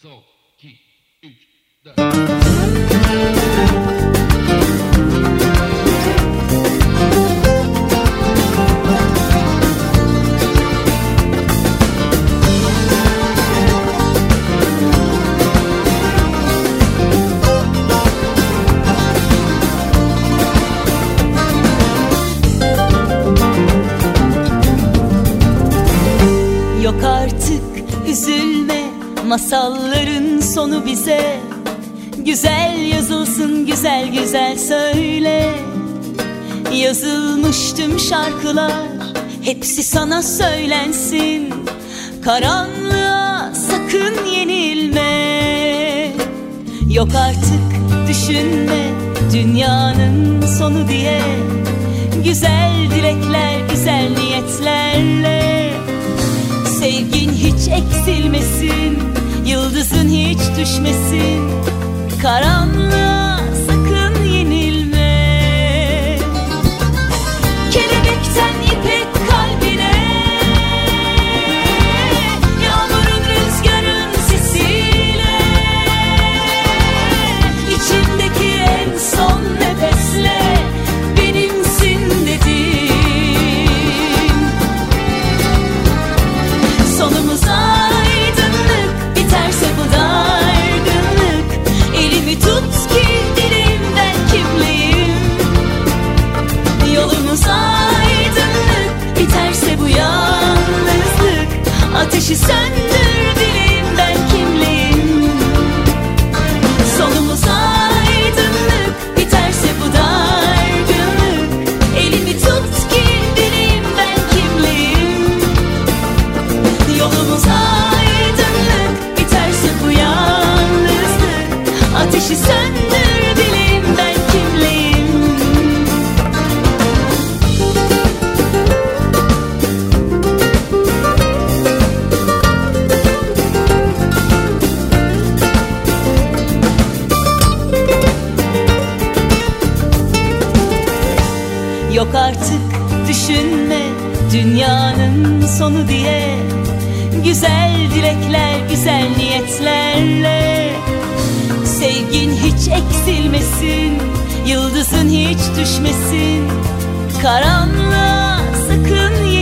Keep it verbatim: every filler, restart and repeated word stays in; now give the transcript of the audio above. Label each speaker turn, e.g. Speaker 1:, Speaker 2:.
Speaker 1: Sol, iki, üç, dört.
Speaker 2: Yok artık üzülme, masalların sonu bize. Güzel yazılsın, güzel güzel söyle. Yazılmış tüm şarkılar, hepsi sana söylensin. Karanlığa sakın yenilme. Yok artık düşünme, dünyanın sonu diye. Güzel dilekler, güzel niyetlerle. Sevgin hiç eksilmesin, yıldızın hiç düşmesin. Karanlığa sakın yenilme. Kelebekten ipek kalbine, yağmurun rüzgarın sesiyle. İçimdeki en son nefesle benimsin dedim. Sonumuz aydınlık, biterse bu dargınlık. Elimi tut ki dilimden kimleyim. Yolumuz aydınlık, biterse bu yalnızlık. Ateşi söndür dilimden kimleyim. Sonumuz aydınlık, biterse bu dargınlık. Elimi tut ki dilimden kimleyim. Yolumuz aydınlık, biterse bu yalnızlık. Ateşi söndür dilimden kimleyim. Yok artık düşünme, dünyanın sonu diye. Güzel dilekler, güzel niyetlerle. Sevgin hiç eksilmesin, yıldızın hiç düşmesin. Karanlığa sakın